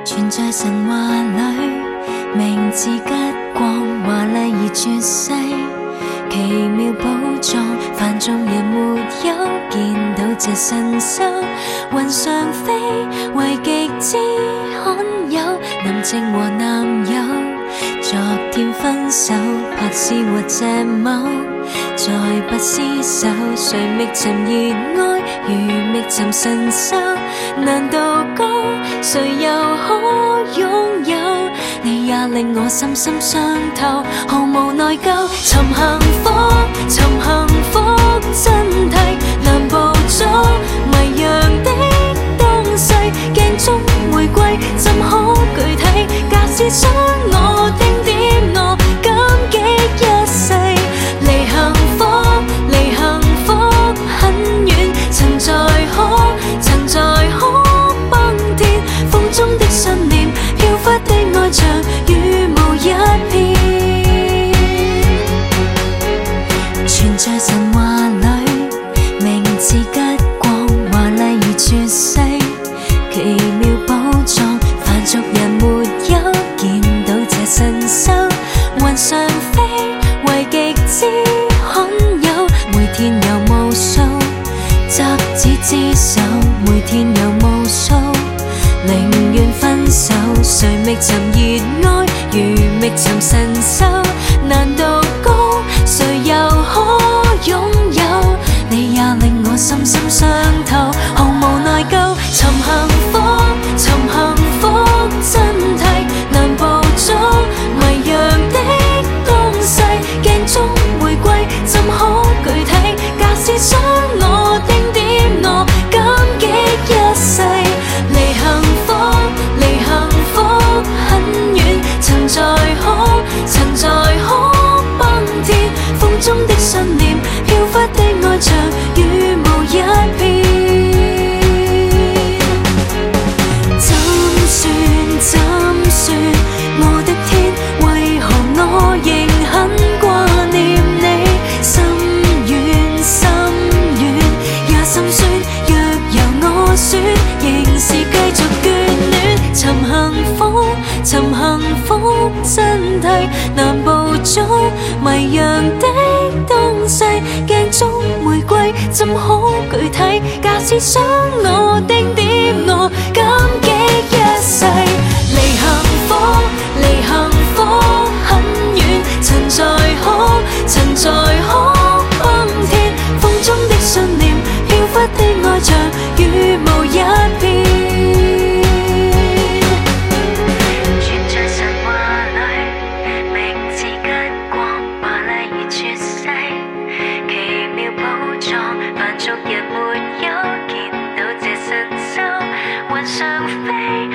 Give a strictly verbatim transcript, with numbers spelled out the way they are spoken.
存在神话里，名字吉光，华丽而绝世，奇妙宝藏，凡众人没有见到这神兽。云上飞，为极之罕有，男情和男友，昨天分手，拍是或这某，再不厮守，谁觅寻热爱，如觅寻神兽，难度高，谁又可拥有？你也令我深深伤透，毫無內疚。尋幸福，尋幸福真諦，難捕捉迷樣的東西。鏡中玫瑰怎可具體？假使想我丁點我感激一世。離幸福，離幸福很遠，曾在可，曾在可崩天，風中的信念，飄忽的愛像羽毛一片。存在神話裏，名字吉光，華麗而絕世，奇妙寶藏，凡俗人沒有見到這神獸。雲上飛，為極之罕有，每天有無數執子之手，每天有無數寧願分手，誰覓尋熱愛，如覓尋神獸，難度高，誰又可擁有？你也令我深深傷透，毫無內疚。尋幸福，尋幸福真諦，難捕捉迷樣的東西。鏡中玫瑰怎可具體？假使想我丁點我感激一世。離幸福，離幸福很遠，曾在可，曾在可崩天，風中的信念，飄忽的愛像羽毛一片。怎算怎算，我的天，為何我仍很掛念你？心遠心遠也心酸，若由我選，仍是繼續眷戀。尋幸福，尋幸福真諦，難捕捉迷樣的東西。鏡中玫瑰怎可具體？假使想我丁點我感激一世。離幸福，離幸福很遠，曾在可，曾在可崩天，風中的信念，飄忽的愛像羽毛一片。存在神話裏，名字吉光，華麗而絕世，奇妙寶藏，凡俗人沒有見到這神獸。雲上飛，